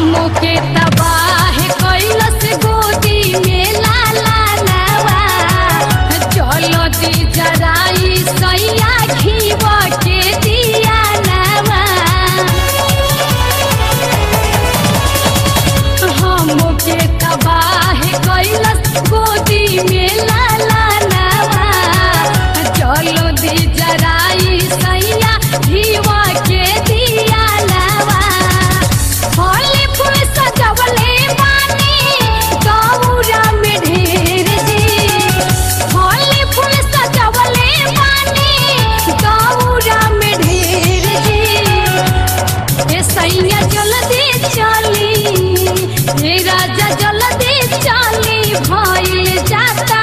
हमके तबाह कैलस गोदी में लाला नवा चलो दी जराई सैया घीव के दिया नवा हमके तबाह कैलस गोदी में लाला नवा चलो दी जराई सैया घीव के दिया नवा होली फूल सजवले बानी गौरा में ढेर जी होली फूल सजवले बानी गौरा में ढेर जी ए सैया जल्दी चली हे राजा जल्दी चली भइल जाता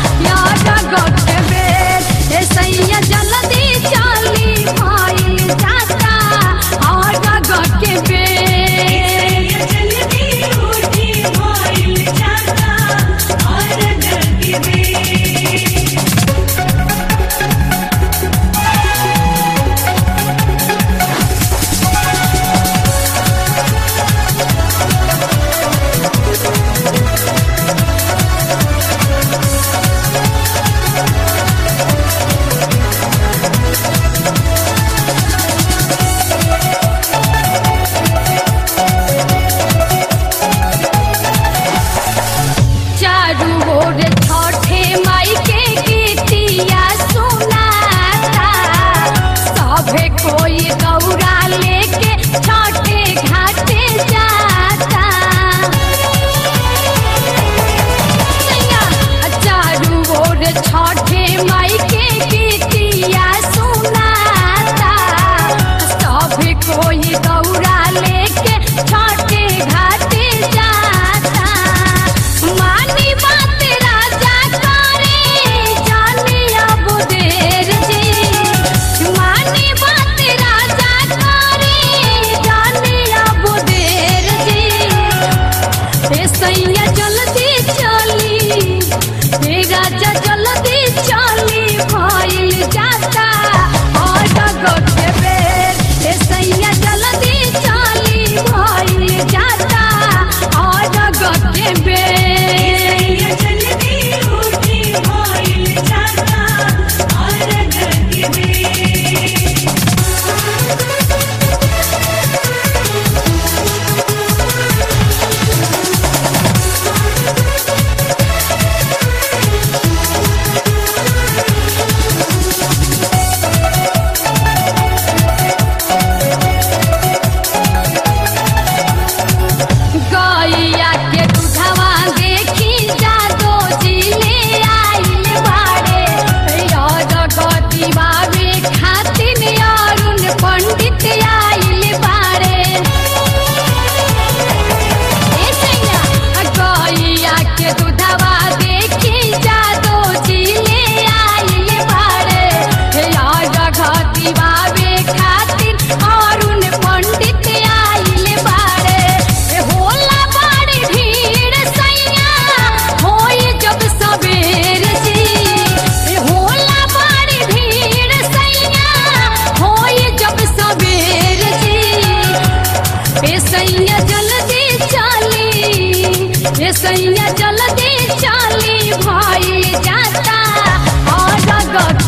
यार गट बेर ए सैया जल्दी चली भइल जाता और गट बेर सैया जल्दी चली भइल जाता और